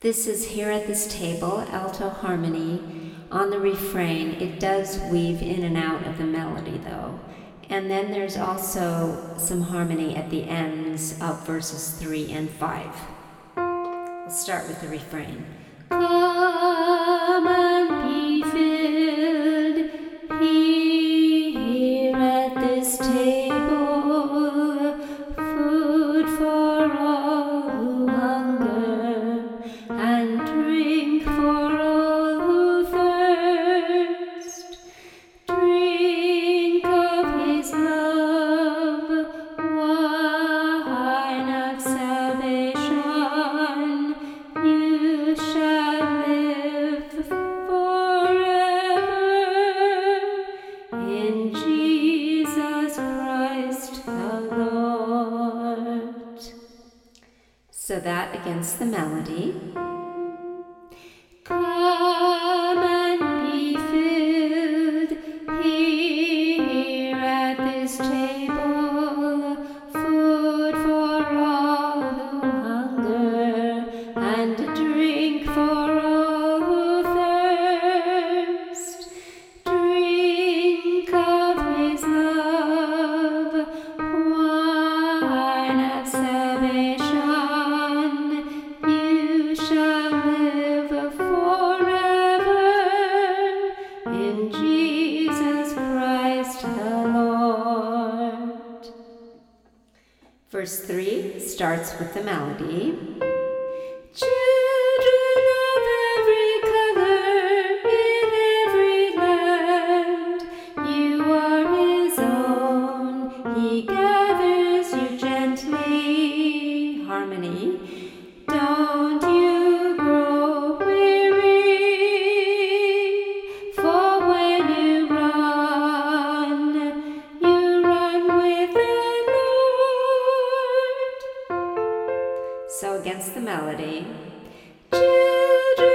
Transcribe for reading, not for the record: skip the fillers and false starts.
This is Here at This Table, alto harmony. On the refrain, it does weave in and out of the melody though. And then there's also some harmony at the ends of verses 3 and 5. We'll start with the refrain. Come and be filled here at this table, food for all who hunger, and drink for all who thirst. Drink of his love, wine of salvation. You shall live forever in Jesus Christ the Lord. So that against the melody. Come and be filled here at this table, food for all who hunger, and drink for all who thirst. Drink of his love, wine of salvation. You shall live forever in Jesus Christ the Lord. Verse 3 starts with the melody. Children of every color in every land, you are his own. He gathers you gently. Harmony. Don't you grow weary, for when you run with the Lord. So against the melody. Children